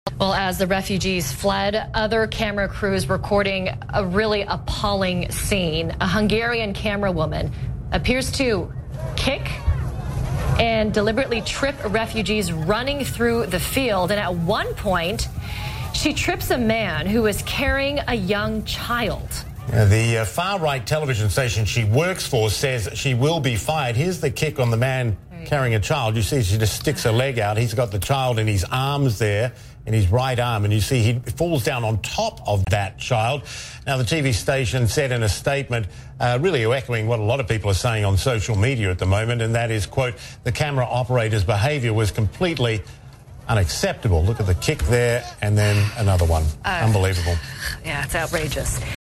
Well, as the refugees fled, other camera crews recording a really appalling scene. A Hungarian camera woman appears to kick and deliberately trip refugees running through the field. And at one point, she trips a man who is carrying a young child. The far-right television station she works for says she will be fired. Here's the kick on the man carrying a child. You see she just sticks her leg out. He's got the child in his arms there, in his right arm, and you see he falls down on top of that child. Now, the TV station said in a statement, really echoing what a lot of people are saying on social media at the moment, and that is, quote, the camera operator's behaviour was completely unacceptable. Look at the kick there, and then another one. Unbelievable. Yeah, it's outrageous.